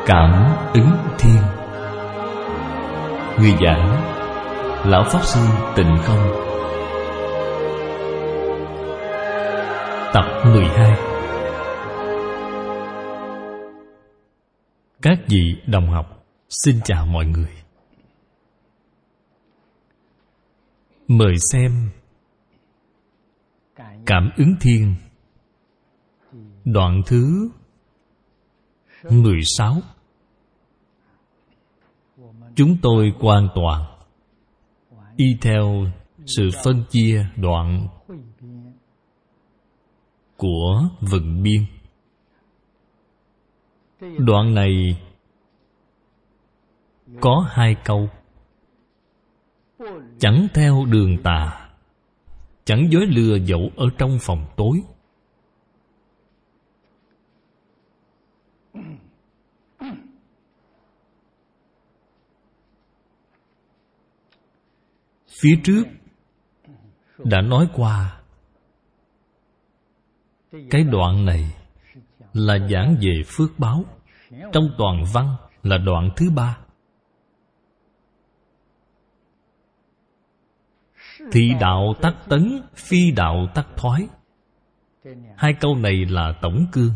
Cảm ứng thiên. Người giảng Lão Pháp Sư Tịnh Không. Tập 12. Các vị đồng học, xin chào mọi người. Mời xem Cảm ứng thiên, đoạn thứ 16. Chúng tôi hoàn toàn y theo sự phân chia đoạn của vựng biên. Đoạn này có 2 câu: chẳng theo đường tà, chẳng dối lừa dẫu ở trong phòng tối. Phía trước đã nói qua, cái đoạn này là giảng về phước báo. Trong toàn văn là đoạn thứ 3. Thị đạo tắc tấn, phi đạo tắc thoái. 2 câu này là tổng cương.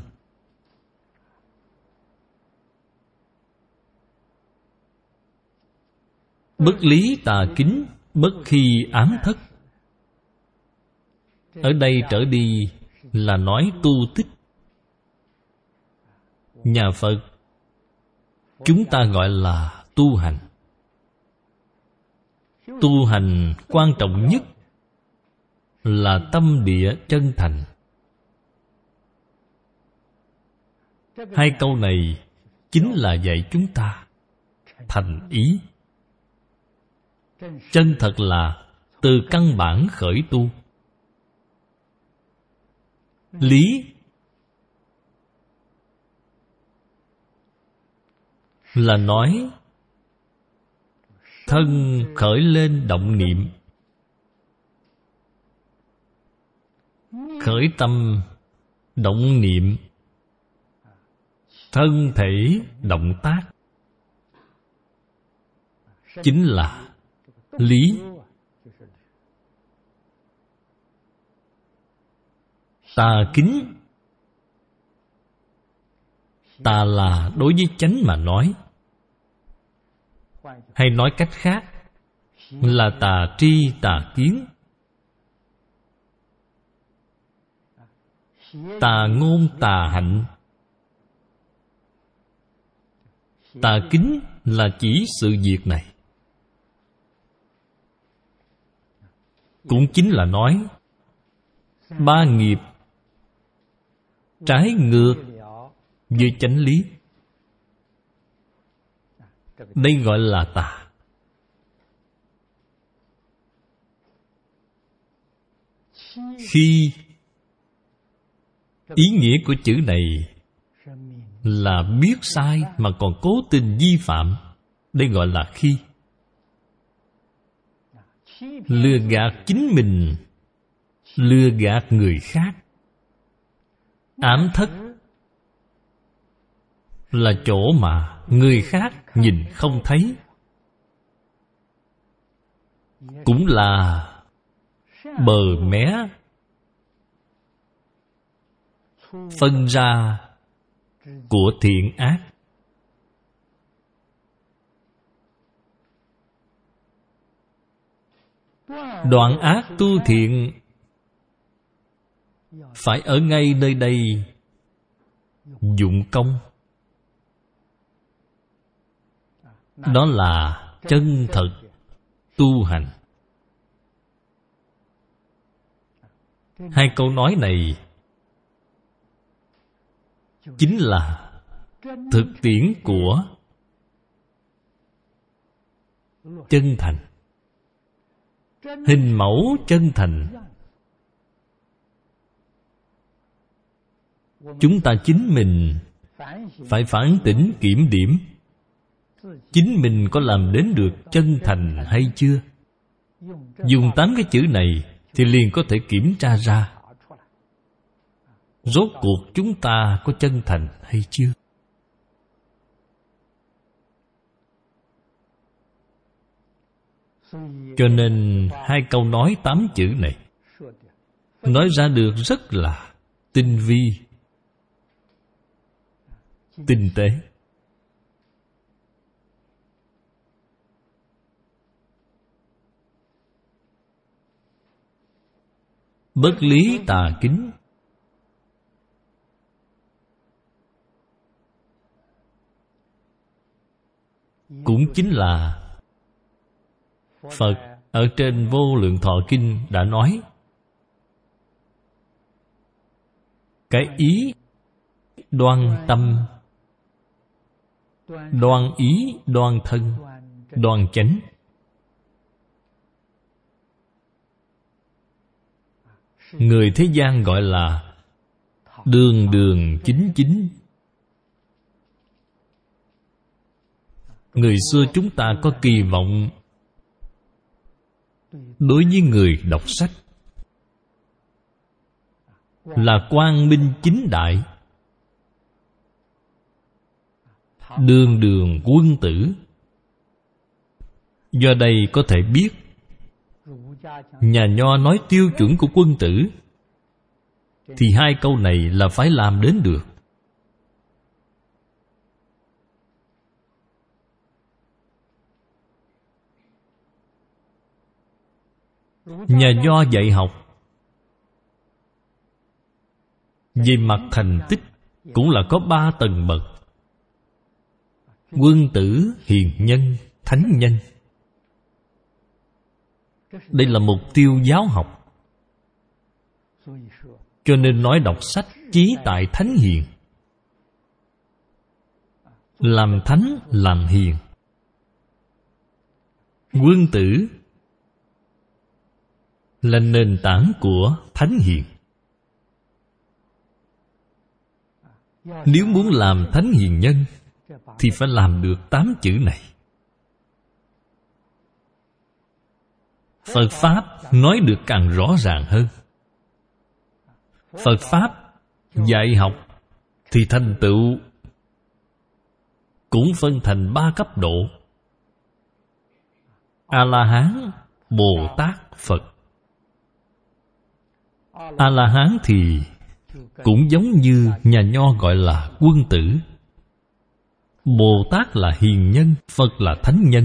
Bất lý tà kính, bất khi ám thất. Ở đây trở đi là nói tu tích. Nhà Phật chúng ta gọi là tu hành. Tu hành quan trọng nhất là tâm địa chân thành. 2 câu này chính là dạy chúng ta thành ý. Chân thật là từ căn bản khởi tu. Lý là nói thân khởi lên động niệm, khởi tâm động niệm, thân thể động tác, chính là lý. Tà kính, tà là đối với chánh mà nói, hay nói cách khác là tà tri tà kiến, tà ngôn tà hạnh. Tà kính là chỉ sự việc này. Cũng chính là nói 3 nghiệp trái ngược với chánh lý. Đây gọi là tà. Khi ý nghĩa của chữ này là biết sai mà còn cố tình vi phạm, đây gọi là khi. Lừa gạt chính mình, lừa gạt người khác. Ám thất là chỗ mà người khác nhìn không thấy, cũng là bờ mé phân ra của thiện ác. Đoạn ác tu thiện phải ở ngay nơi đây dụng công. Đó là chân thật tu hành. 2 câu nói này chính là thực tiễn của chân thành, hình mẫu chân thành. Chúng ta chính mình phải phản tỉnh kiểm điểm, chính mình có làm đến được chân thành hay chưa. Dùng 8 cái chữ này thì liền có thể kiểm tra ra rốt cuộc chúng ta có chân thành hay chưa. Cho nên hai câu nói 8 chữ này nói ra được rất là tinh vi, tinh tế. Bất lý tà kính cũng chính là Phật ở trên Vô Lượng Thọ Kinh đã nói cái ý đoan tâm, đoan ý, đoan thân, đoan chánh. Người thế gian gọi là đường đường chính chính. Người xưa chúng ta có kỳ vọng đối với người đọc sách là quang minh chính đại, đường đường quân tử. Do đây có thể biết nhà Nho nói tiêu chuẩn của quân tử thì hai câu này là phải làm đến được. Nhà Nho dạy học về mặt thành tích cũng là có 3 tầng bậc: quân tử, hiền nhân, thánh nhân. Đây là mục tiêu giáo học. Cho nên nói đọc sách chí tại thánh hiền. Làm thánh, làm hiền. Quân tử là nền tảng của thánh hiền. Nếu muốn làm thánh hiền nhân thì phải làm được 8 chữ này. Phật Pháp nói được càng rõ ràng hơn. Phật Pháp dạy học thì thành tựu cũng phân thành 3 cấp độ: A-la-hán, Bồ Tát, Phật. A-la-hán thì cũng giống như nhà Nho gọi là quân tử. Bồ Tát là hiền nhân, Phật là thánh nhân.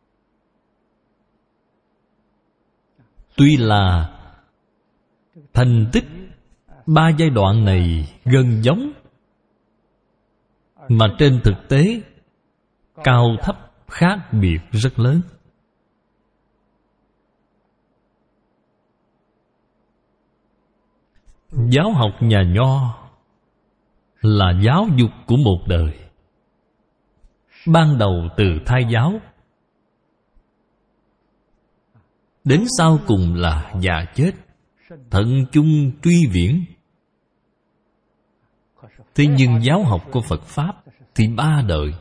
Tuy là thành tích 3 giai đoạn này gần giống, mà trên thực tế cao thấp khác biệt rất lớn. Giáo học nhà Nho là giáo dục của một đời. Ban đầu từ thai giáo, đến sau cùng là già chết, thận chung truy viễn. Thế nhưng giáo học của Phật Pháp thì 3 đời,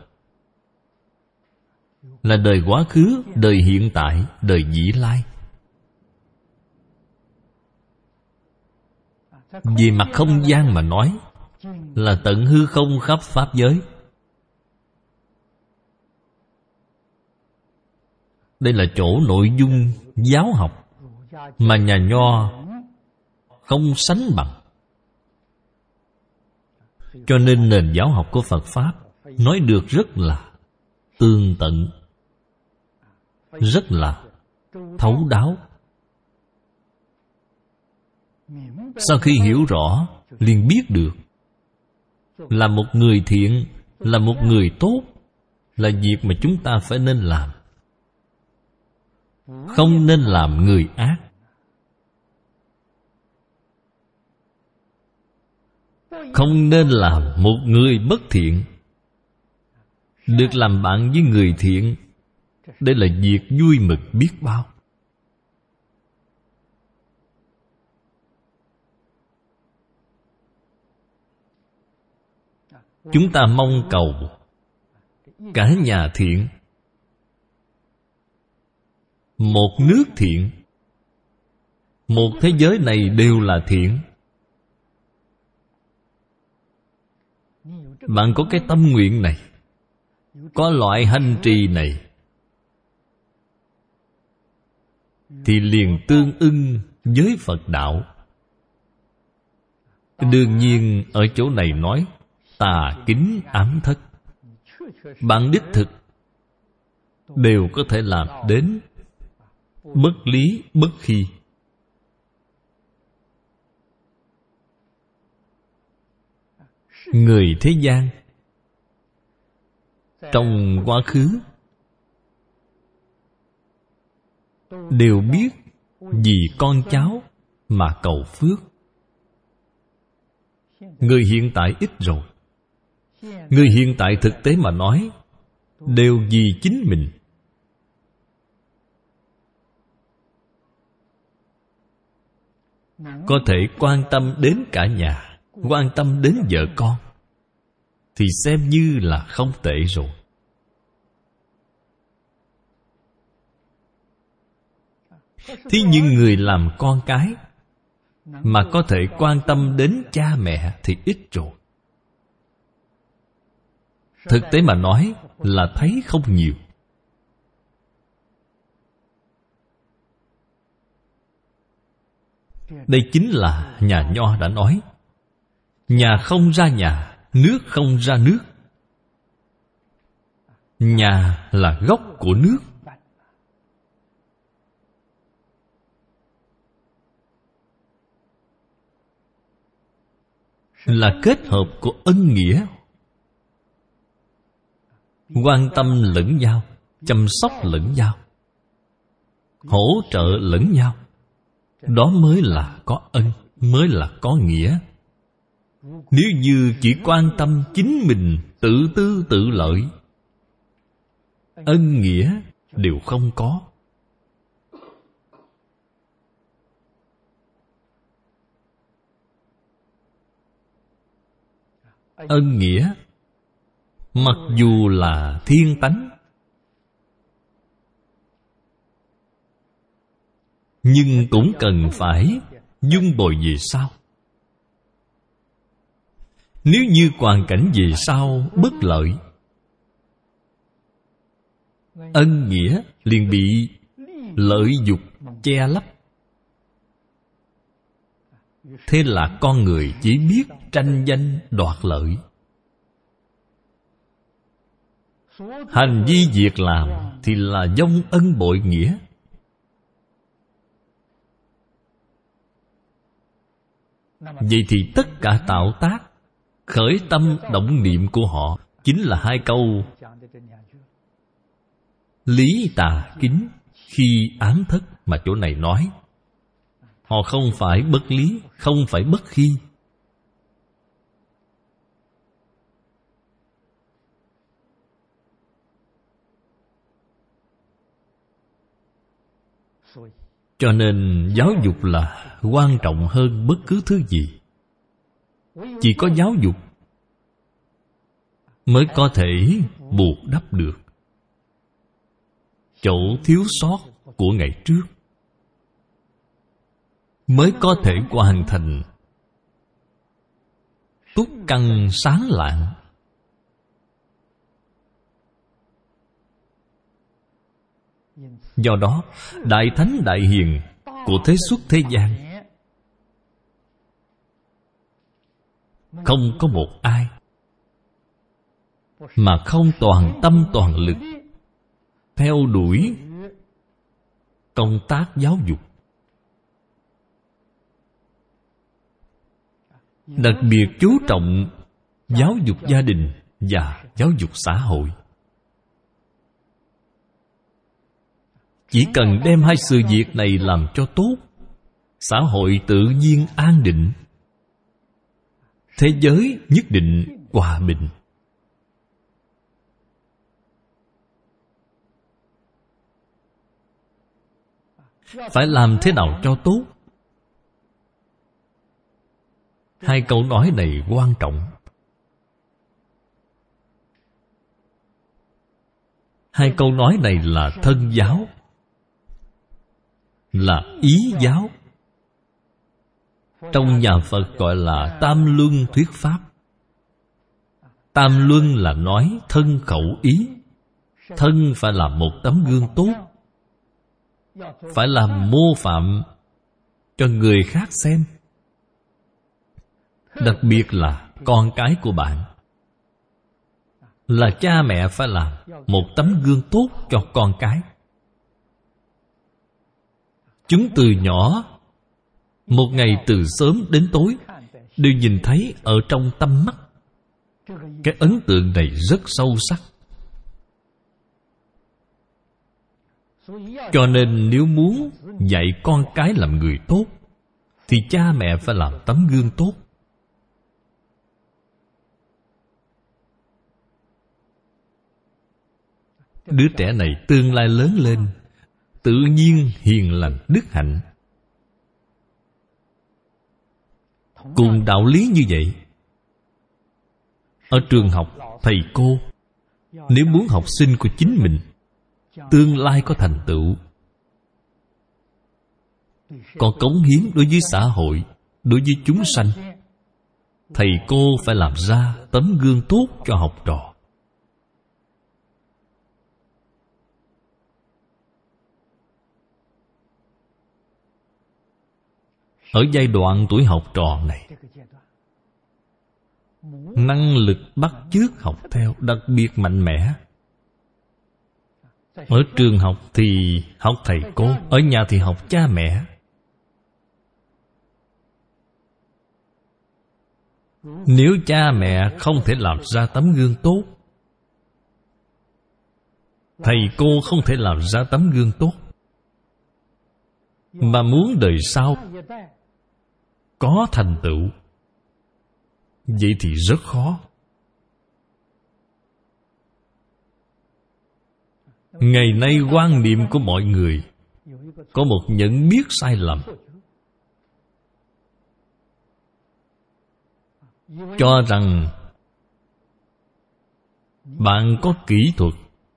là đời quá khứ, đời hiện tại, đời vĩ lai. Về mặt không gian mà nói là tận hư không khắp Pháp giới. Đây là chỗ nội dung giáo học mà nhà Nho không sánh bằng. Cho nên nền giáo học của Phật Pháp nói được rất là tường tận, rất là thấu đáo. Sau khi hiểu rõ, liền biết được là một người thiện, là một người tốt, là việc mà chúng ta phải nên làm. Không nên làm người ác. Không nên làm một người bất thiện. Được làm bạn với người thiện, đây là việc vui mừng biết bao. Chúng ta mong cầu cả nhà thiện, một nước thiện, một thế giới này đều là thiện. Bạn có cái tâm nguyện này, có loại hành trì này, thì liền tương ưng với Phật đạo. Đương nhiên ở chỗ này nói tà kính ám thất, bạn đích thực đều có thể làm đến bất lý bất khi. Người thế gian trong quá khứ đều biết vì con cháu mà cầu phước. Người hiện tại ít rồi. Người hiện tại thực tế mà nói đều vì chính mình. Có thể quan tâm đến cả nhà, quan tâm đến vợ con, thì xem như là không tệ rồi. Thế nhưng người làm con cái mà có thể quan tâm đến cha mẹ thì ít rồi. Thực tế mà nói là thấy không nhiều. Đây chính là nhà Nho đã nói: nhà không ra nhà, nước không ra nước. Nhà là gốc của nước, là kết hợp của ân nghĩa, quan tâm lẫn nhau, chăm sóc lẫn nhau, hỗ trợ lẫn nhau. Đó mới là có ân, mới là có nghĩa. Nếu như chỉ quan tâm chính mình, tự tư tự lợi, ân nghĩa đều không có. Ân nghĩa mặc dù là thiên tánh, nhưng cũng cần phải dung bồi về sau. Nếu như hoàn cảnh về sau bất lợi, ân nghĩa liền bị lợi dục che lấp. Thế là con người chỉ biết tranh danh đoạt lợi. Hành vi việc làm thì là vong ân bội nghĩa. Vậy thì tất cả tạo tác, khởi tâm động niệm của họ chính là hai câu lý tà kính khi ám thất mà chỗ này nói. Họ không phải bất lý, không phải bất khi. Cho nên giáo dục là quan trọng hơn bất cứ thứ gì. Chỉ có giáo dục mới có thể bù đắp được chỗ thiếu sót của ngày trước, mới có thể hoàn thành túc căn sáng lạng. Do đó, Đại Thánh Đại Hiền của thế xuất thế gian không có một ai mà không toàn tâm toàn lực theo đuổi công tác giáo dục. Đặc biệt chú trọng giáo dục gia đình và giáo dục xã hội. Chỉ cần đem hai sự việc này làm cho tốt, xã hội tự nhiên an định, thế giới nhất định hòa bình. Phải làm thế nào cho tốt? Hai câu nói này quan trọng. Hai câu nói này là thân giáo, là ý giáo. Trong nhà Phật gọi là tam luân thuyết pháp. Tam luân là nói thân khẩu ý. Thân phải là một tấm gương tốt, phải làm mô phạm cho người khác xem. Đặc biệt là con cái của bạn. Là cha mẹ phải làm một tấm gương tốt cho con cái. Chúng từ nhỏ, một ngày từ sớm đến tối, đều nhìn thấy ở trong tâm mắt. Cái ấn tượng này rất sâu sắc. Cho nên nếu muốn dạy con cái làm người tốt, thì cha mẹ phải làm tấm gương tốt. Đứa trẻ này tương lai lớn lên, tự nhiên hiền lành đức hạnh. Cùng đạo lý như vậy, ở trường học, thầy cô nếu muốn học sinh của chính mình tương lai có thành tựu, có cống hiến đối với xã hội, đối với chúng sanh, thầy cô phải làm ra tấm gương tốt cho học trò. Ở giai đoạn tuổi học trò này, năng lực bắt chước học theo đặc biệt mạnh mẽ. Ở trường học thì học thầy cô, ở nhà thì học cha mẹ. Nếu cha mẹ không thể làm ra tấm gương tốt, thầy cô không thể làm ra tấm gương tốt, mà muốn đời sau có thành tựu, vậy thì rất khó. Ngày nay quan niệm của mọi người có một nhận biết sai lầm, cho rằng bạn có kỹ thuật,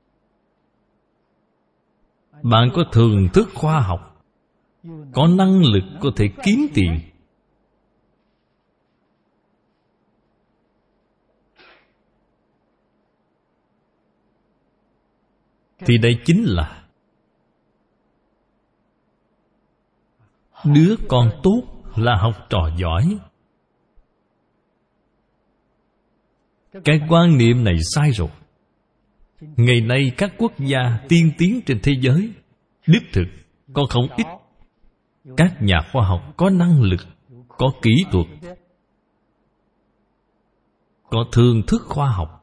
bạn có thường thức khoa học, có năng lực có thể kiếm tiền. Thì đây chính là đứa con tốt, là học trò giỏi. Cái quan niệm này sai rồi. Ngày nay các quốc gia tiên tiến trên thế giới đích thực có không ít các nhà khoa học có năng lực, có kỹ thuật, có thường thức khoa học.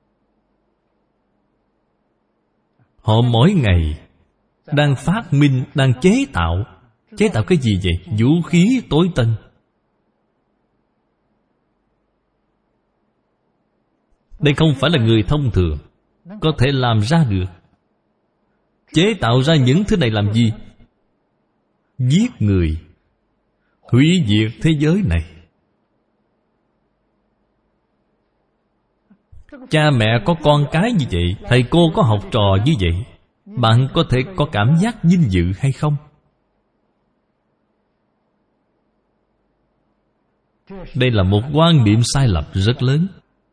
Họ mỗi ngày đang phát minh, đang chế tạo. Chế tạo cái gì vậy? Vũ khí tối tân. Đây không phải là người thông thường có thể làm ra được. Chế tạo ra những thứ này làm gì? Giết người, hủy diệt thế giới này. Cha mẹ có con cái như vậy, thầy cô có học trò như vậy, bạn có thể có cảm giác vinh dự hay không? Đây là một quan niệm sai lầm rất lớn.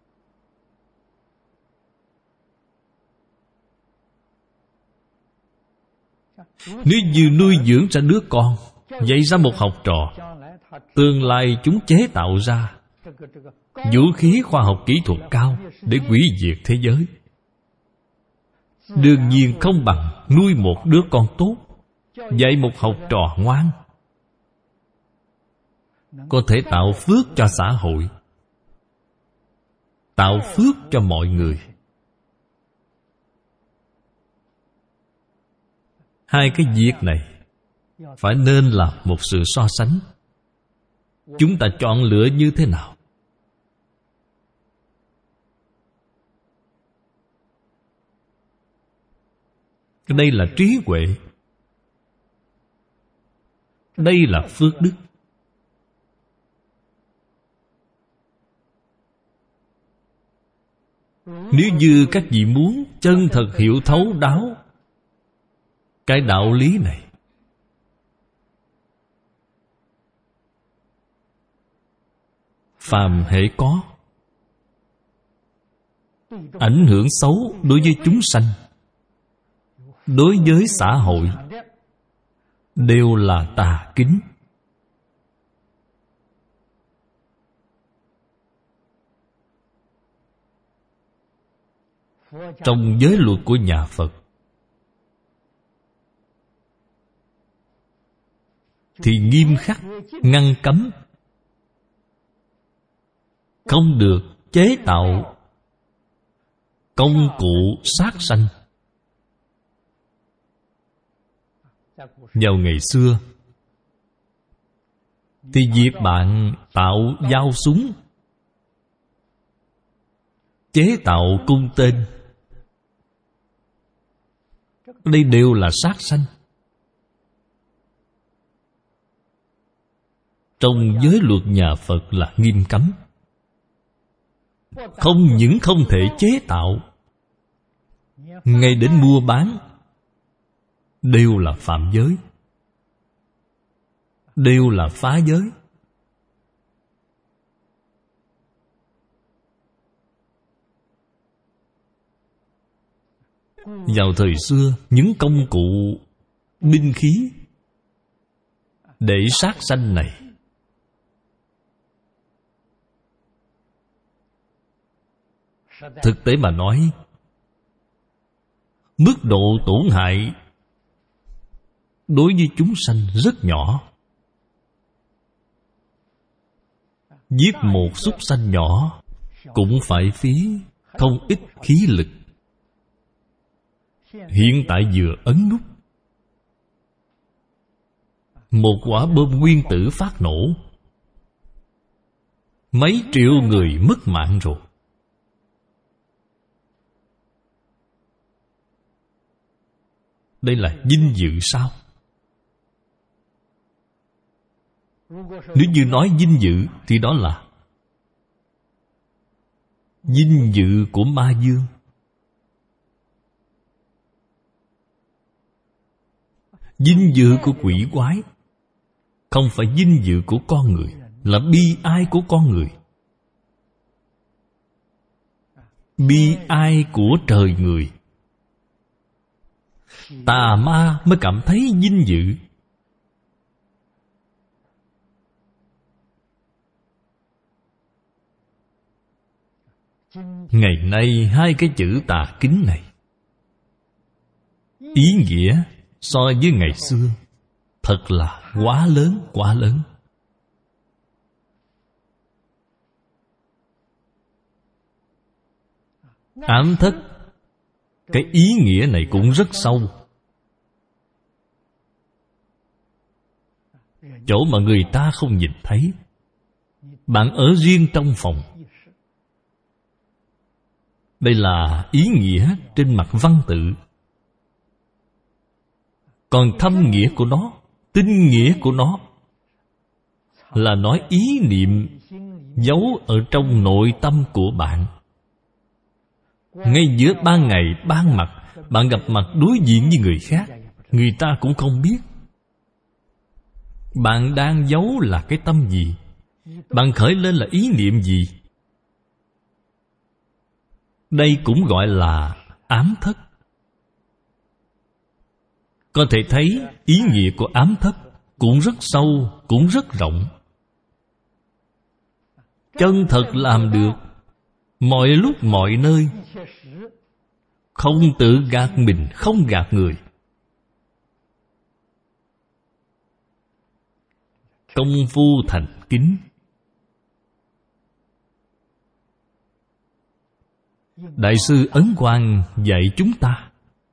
Nếu như nuôi dưỡng ra đứa con, dạy ra một học trò, tương lai chúng chế tạo ra vũ khí khoa học kỹ thuật cao để hủy diệt thế giới, đương nhiên không bằng nuôi một đứa con tốt, dạy một học trò ngoan, có thể tạo phước cho xã hội, tạo phước cho mọi người. Hai cái việc này phải nên là một sự so sánh. Chúng ta chọn lựa như thế nào? Đây là trí huệ, đây là phước đức. Nếu như các vị muốn chân thật hiểu thấu đáo cái đạo lý này, phàm hễ có ảnh hưởng xấu đối với chúng sanh, đối với xã hội, đều là tà kính. Trong giới luật của nhà Phật thì nghiêm khắc ngăn cấm không được chế tạo công cụ sát sanh. Vào ngày xưa thì việc bạn tạo dao súng, chế tạo cung tên, đây đều là sát sanh. Trong giới luật nhà Phật là nghiêm cấm. Không những không thể chế tạo, ngay đến mua bán đều là phạm giới, đều là phá giới. Vào thời xưa, những công cụ binh khí để sát sanh này thực tế mà nói, mức độ tổn hại đối với chúng sanh rất nhỏ. Giết một súc sanh nhỏ cũng phải phí không ít khí lực. Hiện tại vừa ấn nút, một quả bom nguyên tử phát nổ, mấy triệu người mất mạng rồi. Đây là vinh dự sao? Nếu như nói vinh dự thì đó là vinh dự của ma dương. Vinh dự của quỷ quái, không phải vinh dự của con người, là bi ai của con người, bi ai của trời người. Tà ma mới cảm thấy vinh dự. Ngày nay hai cái chữ tà kính này ý nghĩa so với ngày xưa thật là quá lớn, quá lớn. Ám thất, cái ý nghĩa này cũng rất sâu. Chỗ mà người ta không nhìn thấy, bạn ở riêng trong phòng. Đây là ý nghĩa trên mặt văn tự. Còn thâm nghĩa của nó, tinh nghĩa của nó là nói ý niệm giấu ở trong nội tâm của bạn. Ngay giữa ban ngày ban mặt, bạn gặp mặt đối diện với người khác, người ta cũng không biết bạn đang giấu là cái tâm gì, bạn khởi lên là ý niệm gì. Đây cũng gọi là ám thất. Có thể thấy ý nghĩa của ám thất cũng rất sâu, cũng rất rộng. Chân thật làm được mọi lúc mọi nơi, không tự gạt mình, không gạt người. Công phu thành kính. Đại sư Ấn Quang dạy chúng ta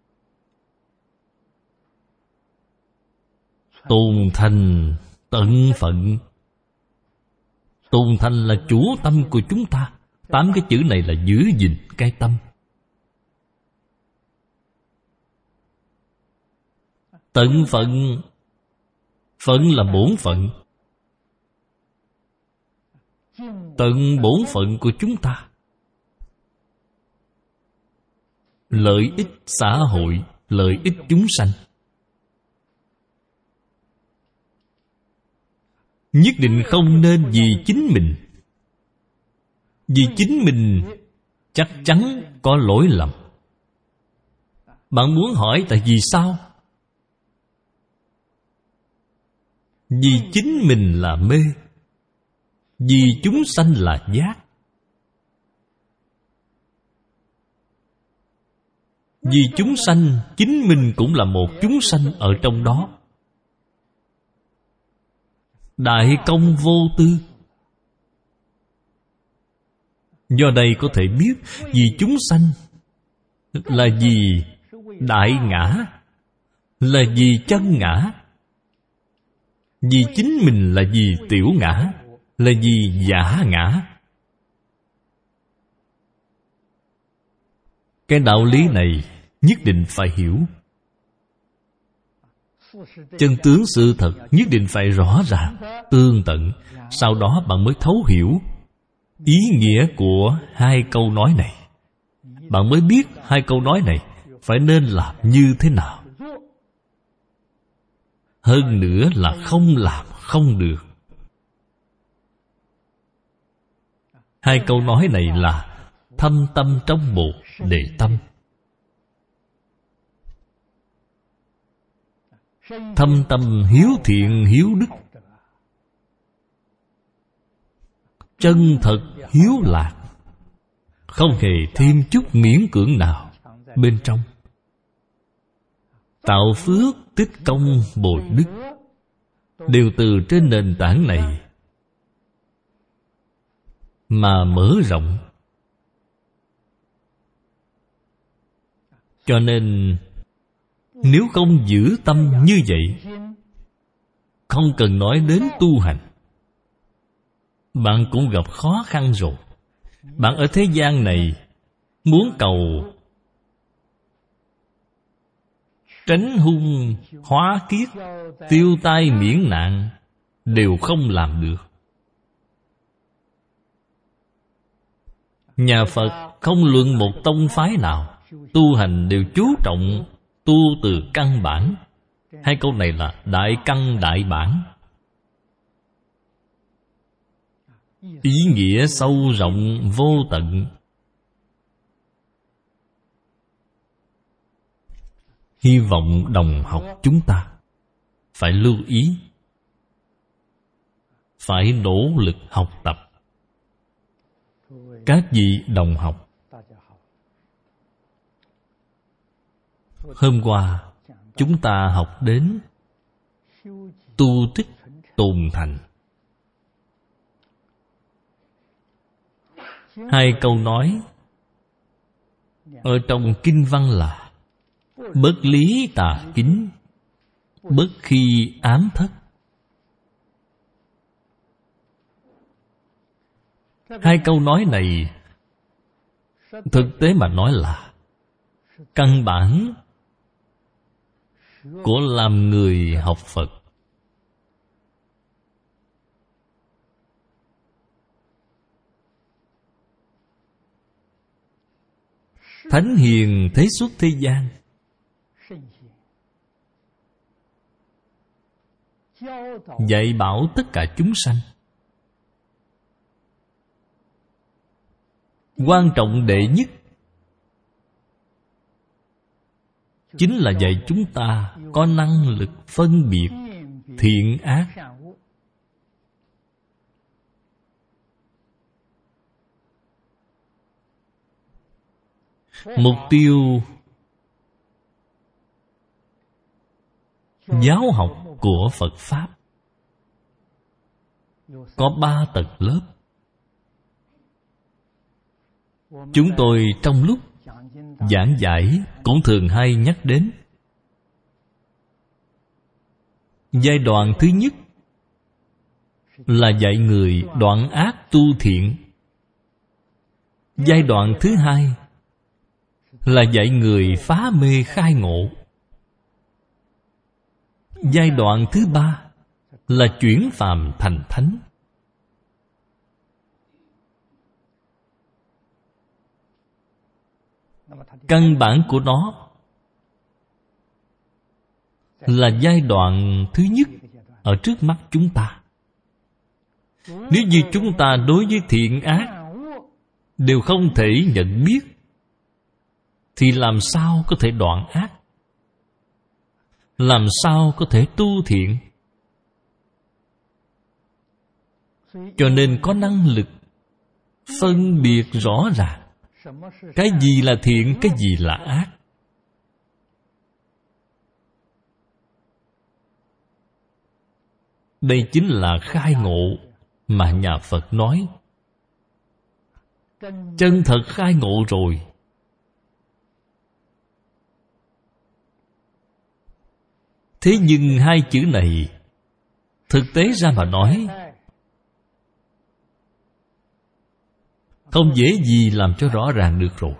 tôn thành tận phận. Tôn thành là chủ tâm của chúng ta. 8 cái chữ này là giữ gìn cái tâm. Tận phận, phận là bổn phận. Tận bổn phận của chúng ta, lợi ích xã hội, lợi ích chúng sanh. Nhất định không nên vì chính mình. Vì chính mình chắc chắn có lỗi lầm. Bạn muốn hỏi tại vì sao? Vì chính mình là mê, vì chúng sanh là giác. Vì chúng sanh, chính mình cũng là một chúng sanh ở trong đó. Đại công vô tư. Do đây có thể biết, vì chúng sanh là vì đại ngã, là vì chân ngã. Vì chính mình là vì tiểu ngã, là vì giả ngã. Cái đạo lý này nhất định phải hiểu. Chân tướng sự thật nhất định phải rõ ràng, tương tận. Sau đó bạn mới thấu hiểu ý nghĩa của hai câu nói này. Bạn mới biết hai câu nói này phải nên làm như thế nào. Hơn nữa là không làm không được. Hai câu nói này là thâm tâm trong bột đề tâm. Thâm tâm hiếu thiện hiếu đức, chân thật hiếu lạc, không hề thêm chút miễn cưỡng nào bên trong. Tạo phước tích công bồi đức đều từ trên nền tảng này mà mở rộng. Cho nên nếu không giữ tâm như vậy, không cần nói đến tu hành, bạn cũng gặp khó khăn rồi. Bạn ở thế gian này muốn cầu tránh hung hóa kiết, tiêu tai miễn nạn đều không làm được. Nhà Phật không luận một tông phái nào, tu hành đều chú trọng tu từ căn bản. Hai câu này là đại căn đại bản. Ý nghĩa sâu rộng vô tận. Hy vọng đồng học chúng ta phải lưu ý, phải nỗ lực học tập. Các vị đồng học, hôm qua chúng ta học đến tu tích tồn thành. Hai câu nói ở trong kinh văn là bất lý tà kính, bất khi ám thất. Hai câu nói này thực tế mà nói là căn bản của làm người học Phật. Thánh hiền thế xuất thế gian, dạy bảo tất cả chúng sanh. Quan trọng đệ nhất chính là dạy chúng ta có năng lực phân biệt thiện ác. Mục tiêu giáo học của Phật Pháp có 3 tầng lớp. Chúng tôi trong lúc giảng giải cũng thường hay nhắc đến. Giai đoạn thứ nhất là dạy người đoạn ác tu thiện. Giai đoạn thứ hai là dạy người phá mê khai ngộ. Giai đoạn thứ ba là chuyển phàm thành thánh. Căn bản của nó là giai đoạn thứ nhất ở trước mắt chúng ta. Nếu như chúng ta đối với thiện ác đều không thể nhận biết, thì làm sao có thể đoạn ác? Làm sao có thể tu thiện? Cho nên có năng lực phân biệt rõ ràng cái gì là thiện, cái gì là ác. Đây chính là khai ngộ mà nhà Phật nói. Chân thật khai ngộ rồi, thế nhưng hai chữ này thực tế ra mà nói không dễ gì làm cho rõ ràng được rồi.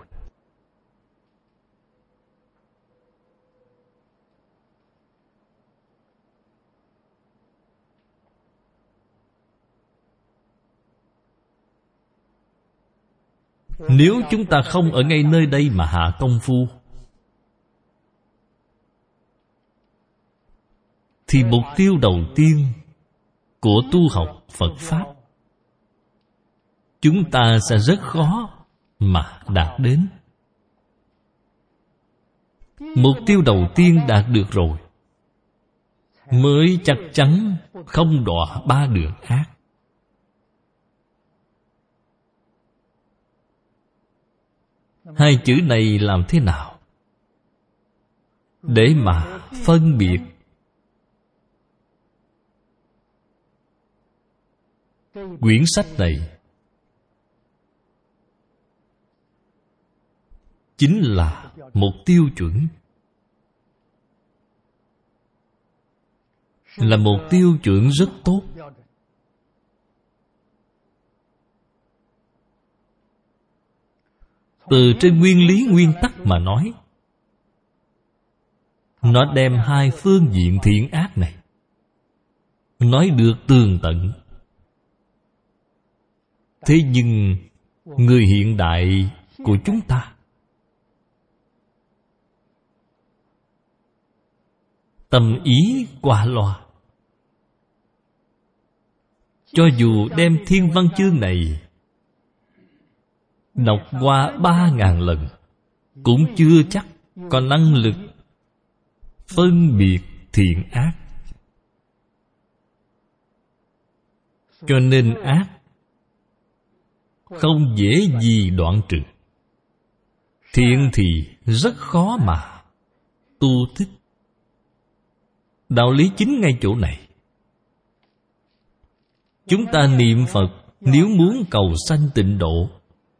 Nếu chúng ta không ở ngay nơi đây mà hạ công phu, thì mục tiêu đầu tiên của tu học Phật Pháp chúng ta sẽ rất khó mà đạt đến. Mục tiêu đầu tiên đạt được rồi, mới chắc chắn không đọa ba đường khác. Hai chữ này làm thế nào để mà phân biệt? Quyển sách này chính là một tiêu chuẩn, là một tiêu chuẩn rất tốt. Từ trên nguyên lý nguyên tắc mà nói, nó đem hai phương diện thiện ác này nói được tường tận. Thế nhưng người hiện đại của chúng ta tâm ý qua loa. Cho dù đem Thiên Văn Chương này đọc qua 3.000 lần, cũng chưa chắc có năng lực phân biệt thiện ác. Cho nên ác không dễ gì đoạn trừ, thiện thì rất khó mà tu thích. Đạo lý chính ngay chỗ này. Chúng ta niệm Phật nếu muốn cầu sanh tịnh độ,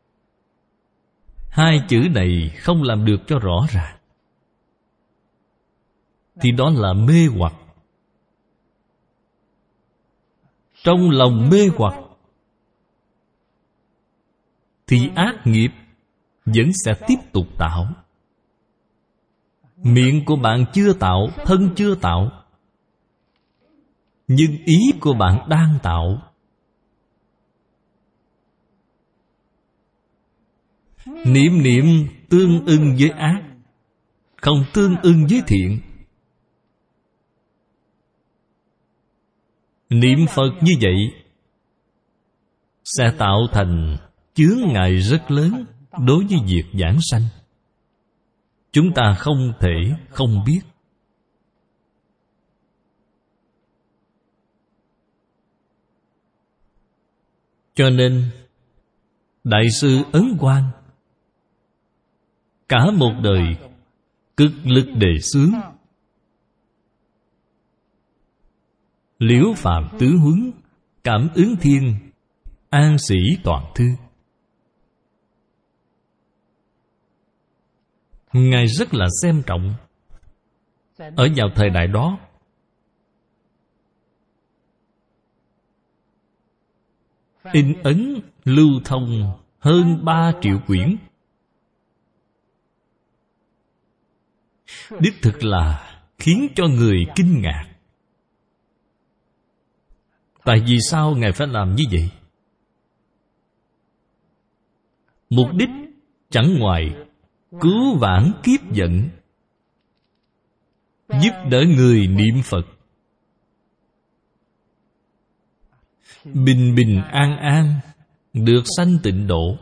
hai chữ này không làm được cho rõ ràng thì đó là mê hoặc. Trong lòng mê hoặc thì ác nghiệp vẫn sẽ tiếp tục tạo. Miệng của bạn chưa tạo, thân chưa tạo, nhưng ý của bạn đang tạo. Niệm niệm tương ưng với ác, không tương ưng với thiện. Niệm Phật như vậy sẽ tạo thành chướng ngại rất lớn đối với việc giảng sanh. Chúng ta không thể không biết. Cho nên Đại sư Ấn Quang cả một đời cực lực đề xướng Liễu Phạm Tứ Huấn, Cảm Ứng Thiên, An Sĩ Toàn Thư. Ngài rất là xem trọng. Ở vào thời đại đó, in ấn lưu thông hơn 3 triệu quyển. Đích thực là khiến cho người kinh ngạc. Tại vì sao Ngài phải làm như vậy? Mục đích chẳng ngoài cứu vãn kiếp vận, giúp đỡ người niệm Phật bình bình an an được sanh tịnh độ.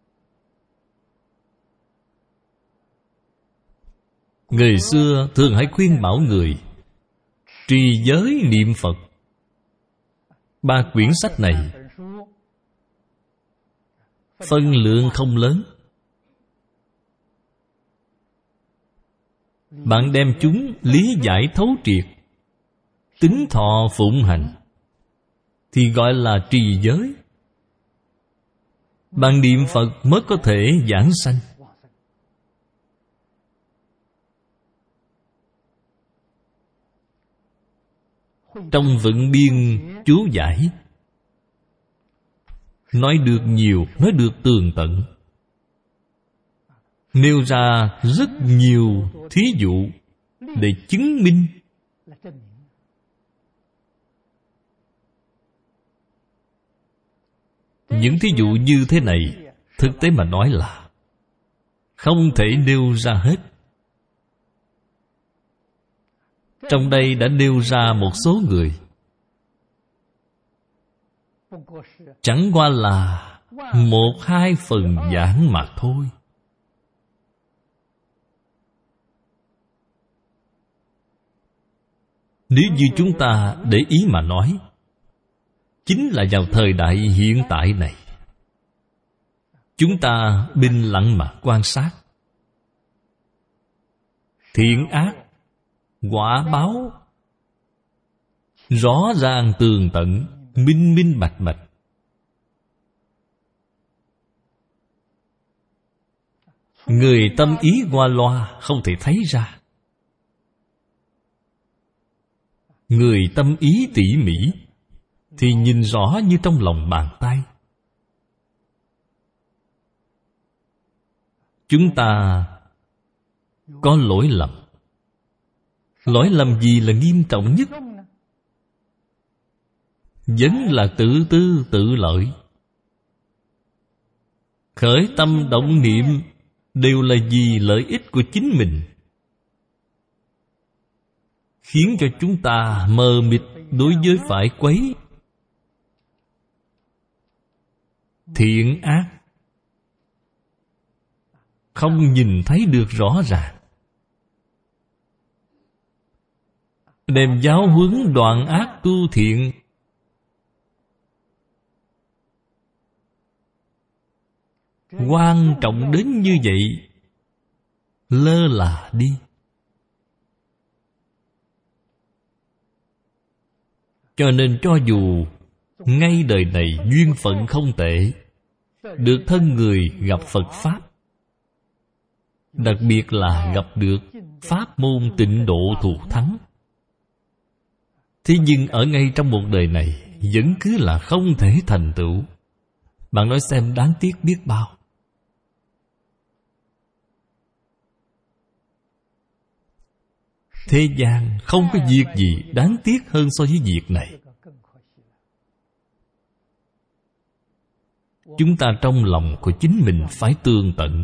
Người xưa thường hay khuyên bảo người trì giới niệm Phật. 3 quyển sách này phân lượng không lớn. Bạn đem chúng lý giải thấu triệt, tín thọ phụng hành, thì gọi là trì giới. Bạn niệm Phật mới có thể giảng sanh. Trong Vận Biên chú giải nói được nhiều, nói được tường tận, nêu ra rất nhiều thí dụ để chứng minh những thí dụ như thế này. Thực tế mà nói là không thể nêu ra hết. Trong đây đã nêu ra một số người, chẳng qua là 1-2 phần giảng mà thôi. Nếu như chúng ta để ý mà nói, chính là vào thời đại hiện tại này, chúng ta bình lặng mà quan sát, thiện ác, quả báo rõ ràng tường tận, minh minh bạch bạch. Người tâm ý qua loa không thể thấy ra. Người tâm ý tỉ mỉ thì nhìn rõ như trong lòng bàn tay. Chúng ta có lỗi lầm. Lỗi lầm gì là nghiêm trọng nhất? Vẫn là tự tư tự lợi. Khởi tâm động niệm đều là vì lợi ích của chính mình, khiến cho chúng ta mờ mịt đối với phải quấy. Thiện ác không nhìn thấy được rõ ràng. Đem giáo huấn đoạn ác tu thiện, quan trọng đến như vậy, lơ là đi. Cho nên cho dù ngay đời này duyên phận không tệ, được thân người gặp Phật Pháp, đặc biệt là gặp được pháp môn Tịnh Độ Thù Thắng, thế nhưng ở ngay trong một đời này vẫn cứ là không thể thành tựu. Bạn nói xem đáng tiếc biết bao. Thế gian không có việc gì đáng tiếc hơn so với việc này. Chúng ta trong lòng của chính mình phải tường tận.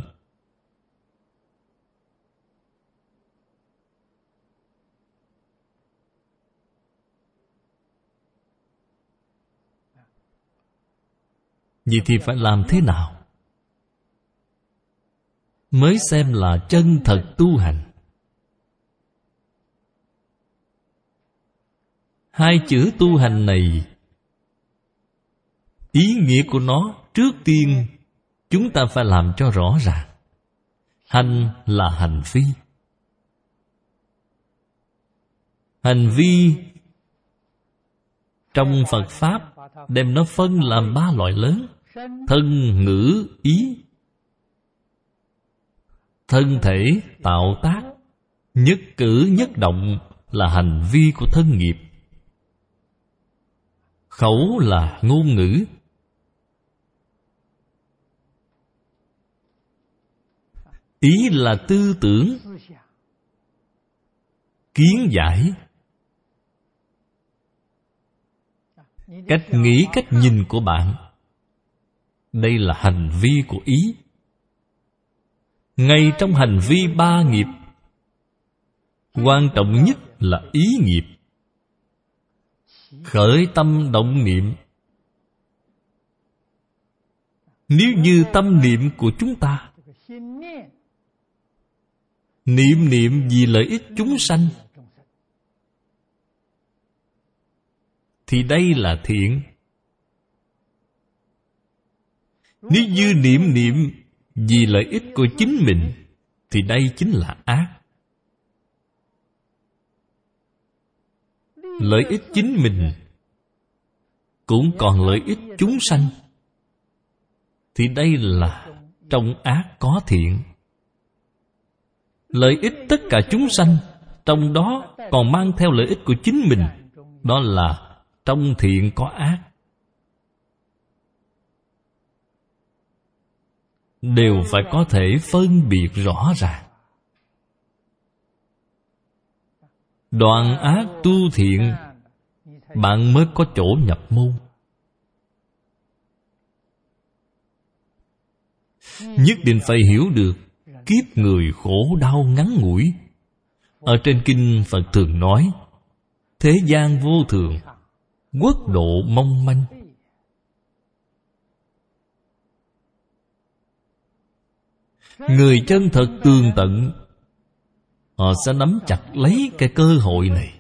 Vậy thì phải làm thế nào mới xem là chân thật tu hành? Hai chữ tu hành này, ý nghĩa của nó trước tiên chúng ta phải làm cho rõ ràng. Hành là hành vi. Hành vi trong Phật Pháp đem nó phân làm 3 loại lớn: thân, ngữ, ý. Thân thể tạo tác, nhất cử nhất động là hành vi của thân nghiệp. Khẩu là ngôn ngữ. Ý là tư tưởng, kiến giải, cách nghĩ, cách nhìn của bạn. Đây là hành vi của ý. Ngay trong hành vi 3 nghiệp, quan trọng nhất là ý nghiệp. Khởi tâm động niệm. Nếu như tâm niệm của chúng ta niệm niệm vì lợi ích chúng sanh, thì đây là thiện. Nếu như niệm niệm vì lợi ích của chính mình thì đây chính là ác. Lợi ích chính mình cũng còn lợi ích chúng sanh thì đây là trong ác có thiện. Lợi ích tất cả chúng sanh, trong đó còn mang theo lợi ích của chính mình, đó là trong thiện có ác. Đều phải có thể phân biệt rõ ràng. Đoạn ác tu thiện, bạn mới có chỗ nhập môn. Nhất định phải hiểu được kiếp người khổ đau ngắn ngủi. Ở trên kinh Phật thường nói, thế gian vô thường, quốc độ mong manh. Người chân thật tường tận, họ sẽ nắm chặt lấy cái cơ hội này.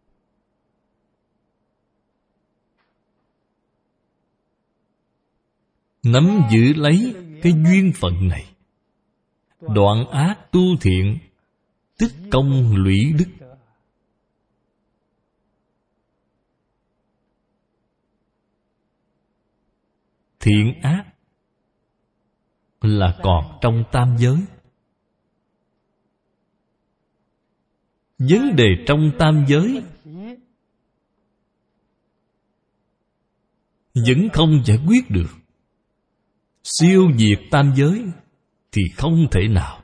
Nắm giữ lấy cái duyên phận này. Đoạn ác tu thiện, tích công lũy đức. Thiện ác là còn trong tam giới. Vấn đề trong tam giới vẫn không giải quyết được. Siêu diệt tam giới thì không thể nào.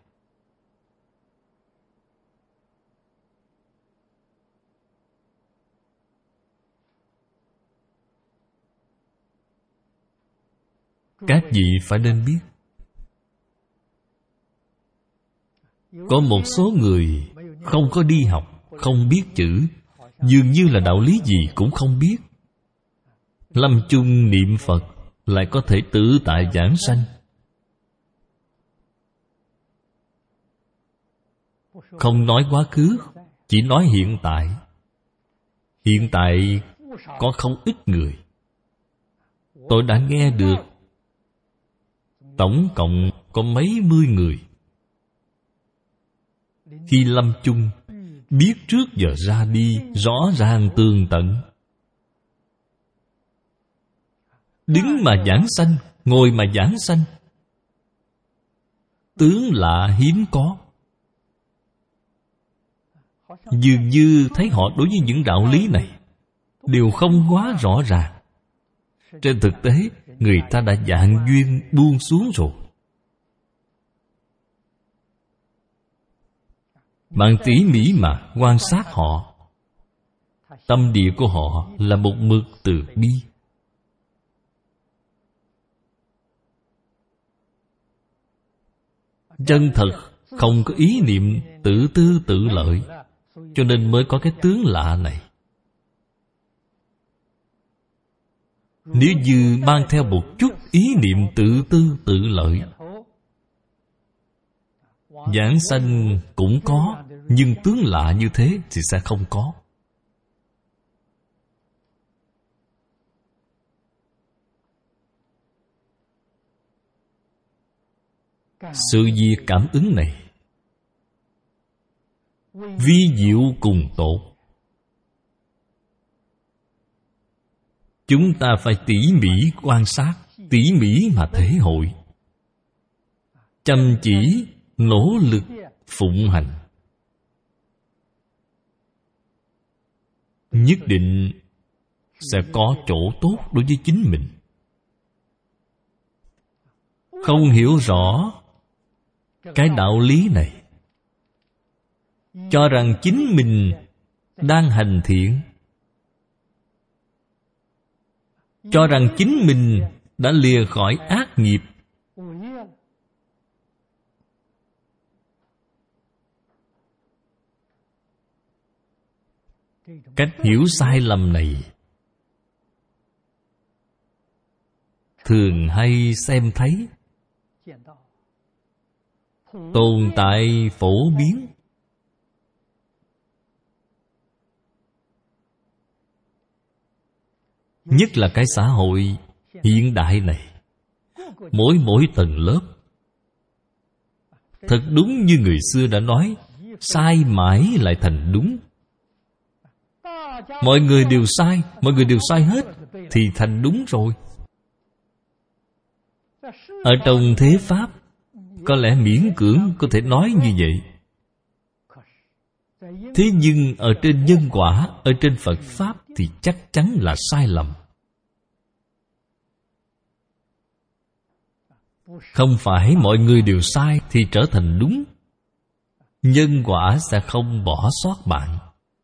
Các vị phải nên biết, có một số người không có đi học, không biết chữ, dường như là đạo lý gì cũng không biết. Lâm chung niệm Phật lại có thể tự tại giảng sanh. Không nói quá khứ, chỉ nói hiện tại. Hiện tại có không ít người. Tôi đã nghe được tổng cộng có mấy mươi người khi lâm chung biết trước giờ ra đi rõ ràng tường tận. Đứng mà giảng sanh, ngồi mà giảng sanh, tướng lạ hiếm có. Dường như thấy họ đối với những đạo lý này đều không quá rõ ràng. Trên thực tế, người ta đã dạng duyên buông xuống rồi. Bạn tỉ mỉ mà quan sát họ, tâm địa của họ là một mực từ bi. Chân thật, không có ý niệm tự tư tự lợi, cho nên mới có cái tướng lạ này. Nếu như mang theo một chút ý niệm tự tư tự lợi, giảng sanh cũng có, nhưng tướng lạ như thế thì sẽ không có. Sự việc cảm ứng này vi diệu cùng tột. Chúng ta phải tỉ mỉ quan sát, tỉ mỉ mà thể hội, chăm chỉ nỗ lực phụng hành, nhất định sẽ có chỗ tốt đối với chính mình. Không hiểu rõ cái đạo lý này, cho rằng chính mình đang hành thiện, cho rằng chính mình đã lìa khỏi ác nghiệp, cách hiểu sai lầm này thường hay xem thấy, tồn tại phổ biến. Nhất là cái xã hội hiện đại này, mỗi tầng lớp. Thật đúng như người xưa đã nói, sai mãi lại thành đúng. Mọi người đều sai hết, thì thành đúng rồi. Ở trong thế Pháp, có lẽ miễn cưỡng có thể nói như vậy. Thế nhưng ở trên nhân quả, ở trên Phật Pháp thì chắc chắn là sai lầm. Không phải mọi người đều sai thì trở thành đúng. Nhân quả sẽ không bỏ sót bạn.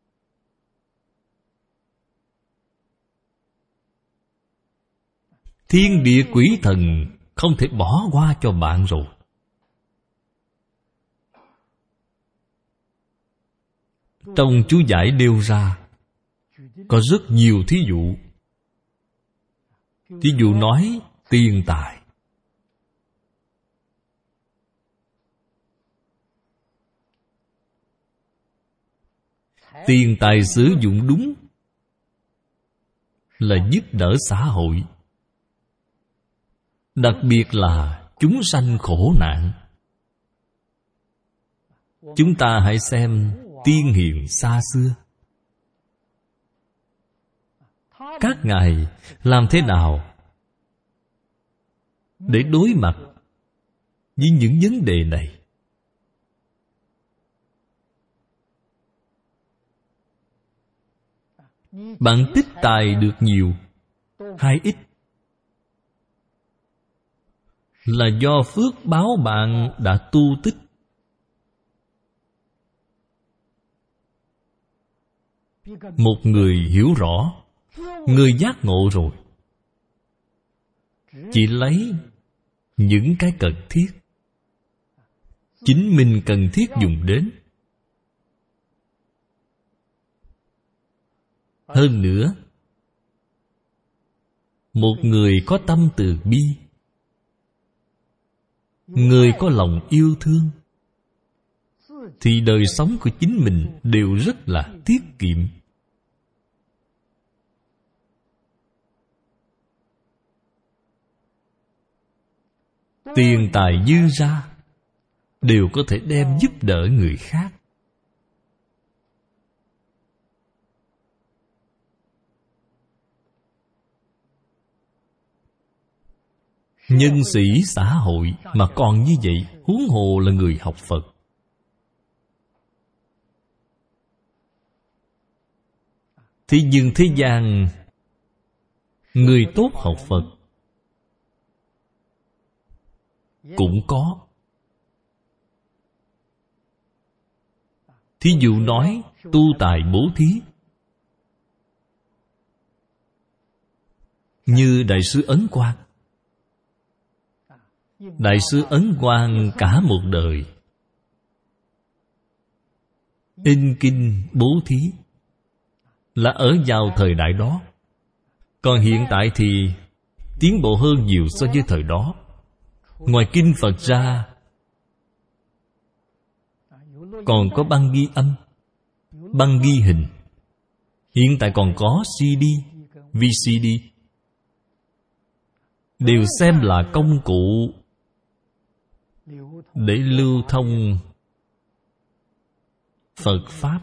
Thiên địa quỷ thần không thể bỏ qua cho bạn rồi. Trong chú giải nêu ra có rất nhiều thí dụ. Thí dụ nói tiền tài. Tiền tài sử dụng đúng là giúp đỡ xã hội, đặc biệt là chúng sanh khổ nạn. Chúng ta hãy xem tiên hiền xa xưa. Các ngài làm thế nào để đối mặt với những vấn đề này? Bạn tích tài được nhiều hay ít là do phước báo bạn đã tu tích. Một người hiểu rõ, người giác ngộ rồi, chỉ lấy những cái cần thiết, chính mình cần thiết dùng đến. Hơn nữa, một người có tâm từ bi, người có lòng yêu thương, thì đời sống của chính mình đều rất là tiết kiệm. Tiền tài dư ra đều có thể đem giúp đỡ người khác. Nhân sĩ xã hội mà còn như vậy, huống hồ là người học Phật. Thế nhưng thế gian, người tốt học Phật cũng có. Thí dụ nói tu tài bố thí, như Đại sư Ấn Quang. Đại sư Ấn Quang cả một đời in kinh bố thí, là ở vào thời đại đó. Còn hiện tại thì tiến bộ hơn nhiều so với thời đó. Ngoài kinh Phật ra, còn có băng ghi âm, băng ghi hình. Hiện tại còn có CD, VCD, đều xem là công cụ để lưu thông Phật Pháp.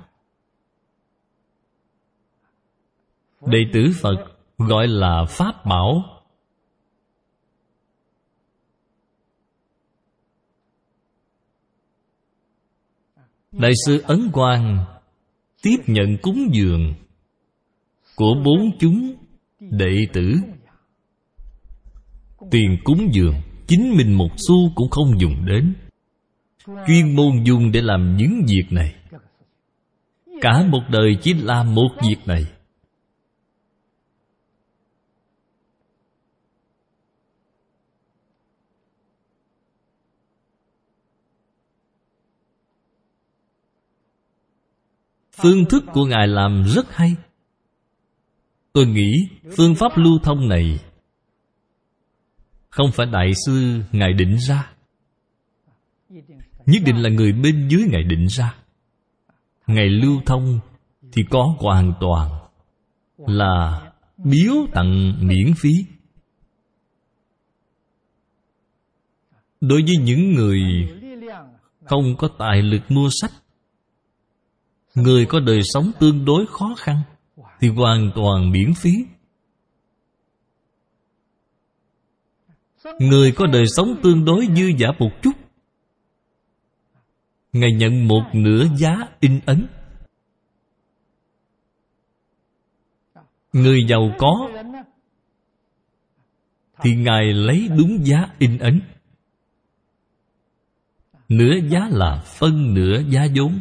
Đệ tử Phật gọi là Pháp bảo. Đại sư Ấn Quang tiếp nhận cúng dường của 4 chúng đệ tử. Tiền cúng dường chính mình một xu cũng không dùng đến, chuyên môn dùng để làm những việc này. Cả một đời chỉ làm một việc này. Phương thức của Ngài làm rất hay. Tôi nghĩ phương pháp lưu thông này không phải Đại sư Ngài định ra, nhất định là người bên dưới Ngài định ra. Ngài lưu thông thì có hoàn toàn là biếu tặng miễn phí. Đối với những người không có tài lực mua sách, người có đời sống tương đối khó khăn, thì hoàn toàn miễn phí. Người có đời sống tương đối dư dả một chút, Ngài nhận một nửa giá in ấn. Người giàu có thì Ngài lấy đúng giá in ấn. Nửa giá là phân nửa giá vốn.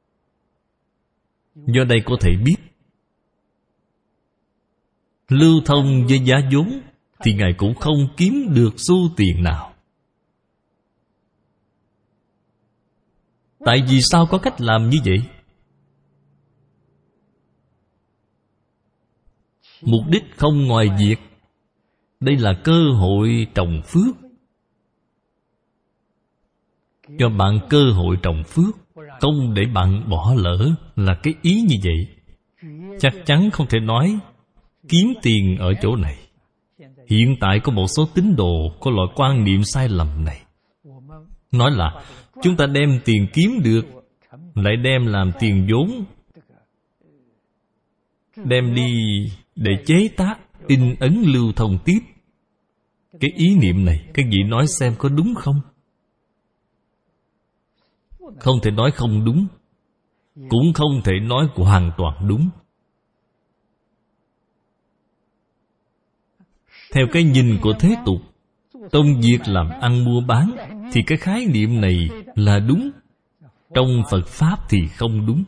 Do đây có thể biết, lưu thông với giá vốn thì Ngài cũng không kiếm được xu tiền nào. Tại vì sao có cách làm như vậy? Mục đích không ngoài việc đây là cơ hội trồng phước, cho bạn cơ hội trồng phước, không để bạn bỏ lỡ, là cái ý như vậy. Chắc chắn không thể nói kiếm tiền ở chỗ này. Hiện tại có một số tín đồ có loại quan niệm sai lầm này, nói là chúng ta đem tiền kiếm được lại đem làm tiền vốn, đem đi để chế tác, in ấn lưu thông tiếp. Cái ý niệm này các vị nói xem có đúng không? Không thể nói không đúng, cũng không thể nói hoàn toàn đúng. Theo cái nhìn của thế tục, trong việc làm ăn mua bán, thì cái khái niệm này là đúng. Trong Phật Pháp thì không đúng.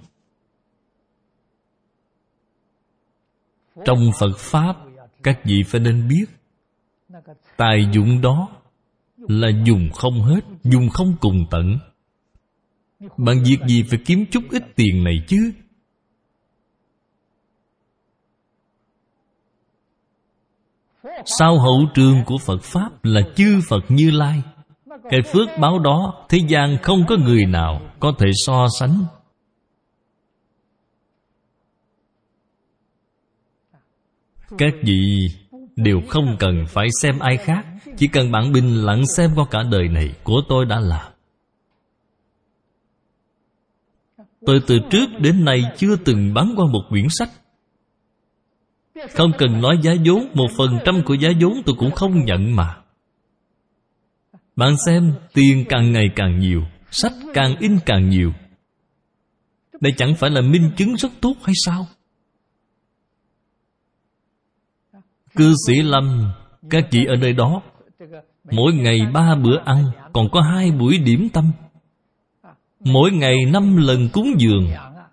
Trong Phật Pháp, các vị phải nên biết, tài dụng đó là dùng không hết, dùng không cùng tận. Bạn việc gì phải kiếm chút ít tiền này chứ? Sau hậu trường của Phật Pháp là chư Phật Như Lai. Cái phước báo đó thế gian không có người nào có thể so sánh. Các vị đều không cần phải xem ai khác, chỉ cần bạn bình lặng xem qua cả đời này của tôi đã làm. Tôi từ trước đến nay chưa từng bán qua một quyển sách. Không cần nói giá vốn, 1% của giá vốn tôi cũng không nhận mà. Bạn xem, tiền càng ngày càng nhiều, sách càng in càng nhiều. Đây chẳng phải là minh chứng rất tốt hay sao? Cư sĩ Lâm, các vị ở nơi đó, mỗi ngày 3 bữa ăn, còn có 2 buổi điểm tâm. Mỗi ngày 5 lần cúng dường.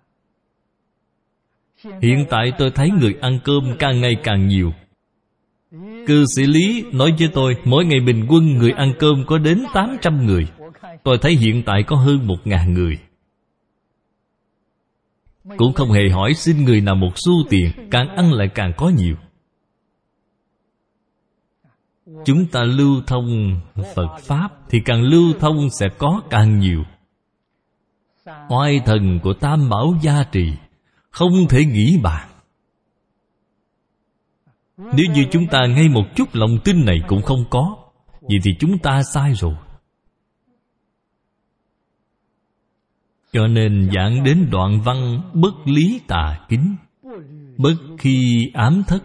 Hiện tại tôi thấy người ăn cơm càng ngày càng nhiều. Cư sĩ Lý nói với tôi, mỗi ngày bình quân người ăn cơm có đến 800 người. Tôi thấy hiện tại có hơn 1.000 người. Cũng không hề hỏi xin người nào một xu tiền, càng ăn lại càng có nhiều. Chúng ta lưu thông Phật Pháp thì càng lưu thông sẽ có càng nhiều. Oai thần của Tam Bảo gia trì, không thể nghĩ bàn. Nếu như chúng ta ngay một chút lòng tin này cũng không có, vậy thì chúng ta sai rồi. Cho nên giảng đến đoạn văn bất lý tà kính, bất khi ám thất.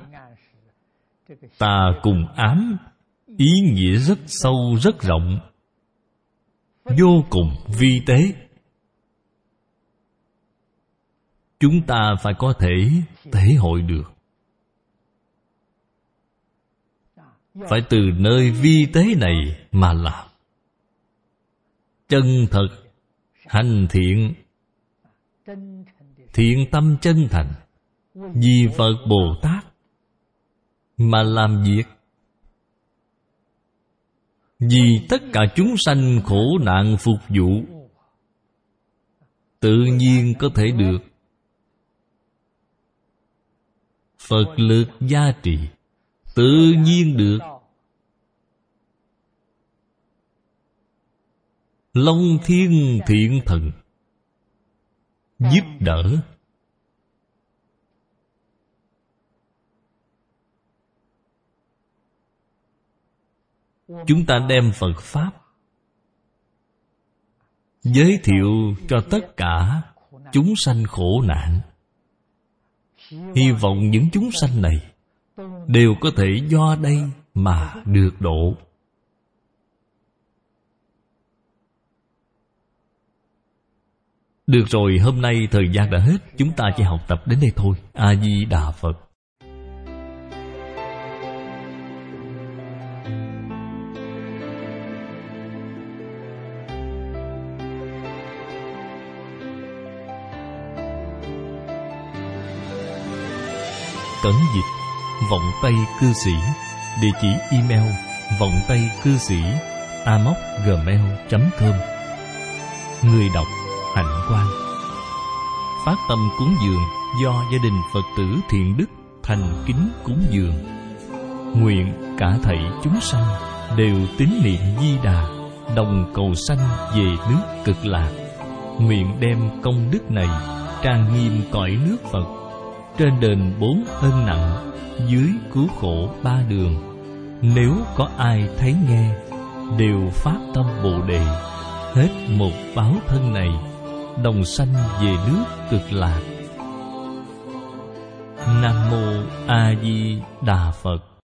Tà cùng ám, ý nghĩa rất sâu rất rộng, vô cùng vi tế. Chúng ta phải có thể thể hội được. Phải từ nơi vi tế này mà làm. Chân thật, hành thiện, thiện tâm chân thành, vì Phật Bồ Tát mà làm việc, vì tất cả chúng sanh khổ nạn phục vụ, tự nhiên có thể được. Phật lực gia trì, tự nhiên được. Long thiên thiện thần giúp đỡ. Chúng ta đem Phật Pháp giới thiệu cho tất cả chúng sanh khổ nạn. Hy vọng những chúng sanh này đều có thể do đây mà được độ. Được rồi, hôm nay thời gian đã hết, chúng ta chỉ học tập đến đây thôi. A Di Đà Phật. Cẩn dịch Vọng Tây Cư Sĩ. Địa chỉ email vọng tây cư sĩ@gmail.com. Người đọc Hạnh Quang. Phát tâm cúng dường do gia đình Phật tử Thiện Đức thành kính cúng dường. Nguyện cả thảy chúng sanh đều tín niệm Di Đà, đồng cầu sanh về nước Cực Lạc. Nguyện đem công đức này trang nghiêm cõi nước Phật, trên đền 4 ân nặng, dưới cứu khổ 3 đường. Nếu có ai thấy nghe, đều phát tâm Bồ Đề, hết một báo thân này, đồng sanh về nước Cực Lạc. Nam Mô A Di Đà Phật.